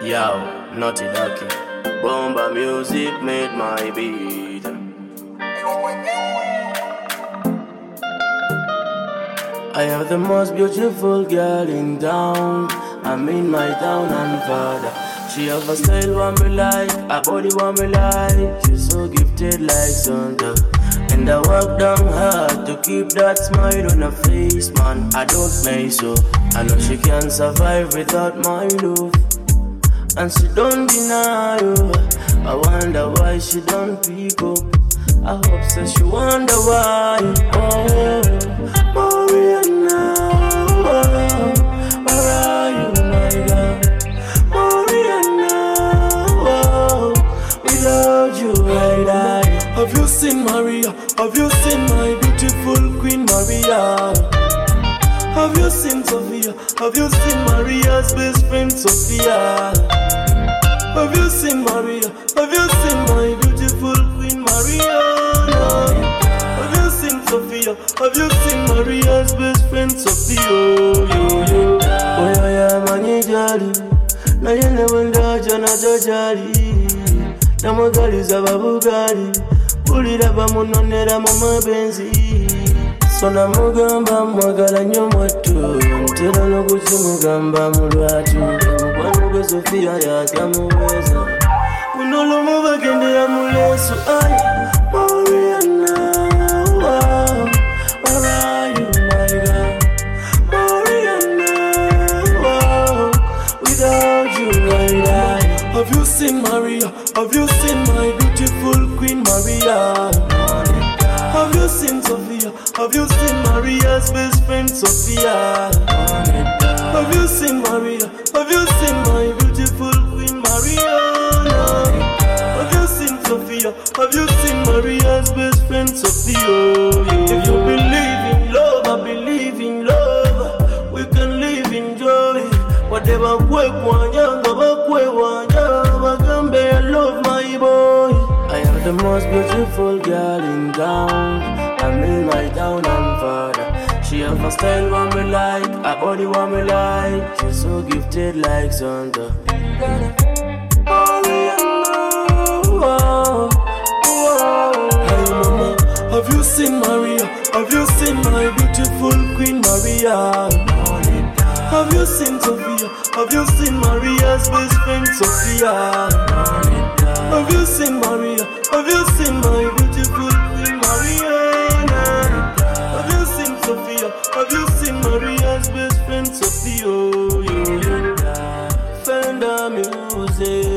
Yo, Naughty Ducky. Bomba music made my beat. I have the most beautiful girl in town. I'm in my town and father. She have a style one me like, a body one me like. She's so gifted like Santa. And I work down hard to keep that smile on her face, man. I don't make so. I know she can't survive without my love. And she don't deny you. I wonder why she don't pick up. I hope so she wonder why. Oh, Mariana, oh, where are you, my girl? Mariana, oh, without you I die. Have you seen Maria? Have you seen my beautiful Queen Maria? Have you seen Sophia? Have you seen Maria's best friend Sophia? Have you seen Maria? Have you seen my beautiful Queen Maria? Have you seen Sophia? Have you seen Maria's best friend Sophia? Oh yeah, mani jali. Na yene wenda jana jali. Na magali za babugali. Ulira bamunonera mu mabenzi. Sona mugamba mwagala nnyo mwattu. Ntera n'okukimugamba mu lwatu. Mukwano gwe Sophia yatamuweeza. Kuno lumu bagendera mu leesu. Ay, Mariana, wow, where are you, my girl? Mariana, wow, without you I die. Have you seen Maria? Have you seen my beautiful Queen Maria? Have you seen Sophia? Have you seen Maria's best friend Sophia? Have you seen Maria? Have you seen my beautiful Queen Maria? Have you seen Sophia? Have you seen Maria's best friend Sophia? If you believe in love, I believe in love. We can live in joy. Whatever kwe kwanyanga bakwe wanya bagambe I love my boy. I am the most beautiful girl in town. I'm in my town and father. She have a style one me like, a body one me like. She's so gifted like Santa. Hey mama, have you seen Maria? Have you seen my beautiful Queen Maria? Have you seen Sophia? Have you seen Maria's best friend Sophia? Have you seen Maria? Have you seen my beautiful Queen Maria? Have you seen Sophia? Have you seen Maria's best friend Sophia? Fender music.